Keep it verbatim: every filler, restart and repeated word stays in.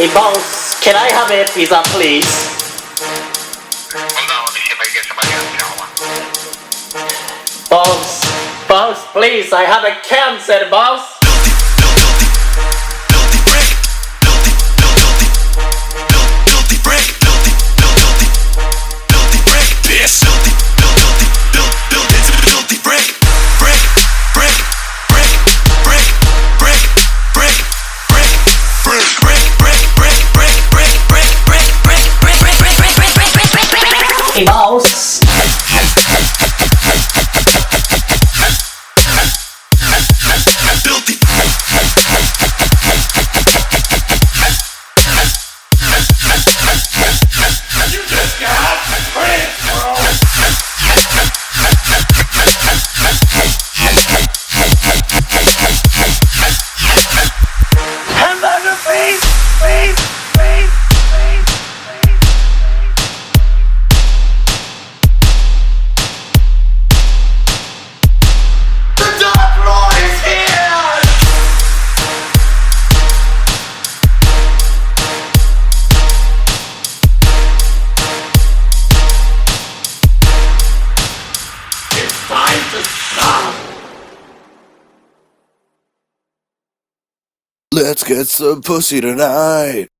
Hey boss, can I have a pizza please? Boss, boss, please, I have a cancer, boss. Hey boss. Hamburger, please, please, please, please, please. The Dark Lord is here! It's time to stop! Let's get some pussy tonight.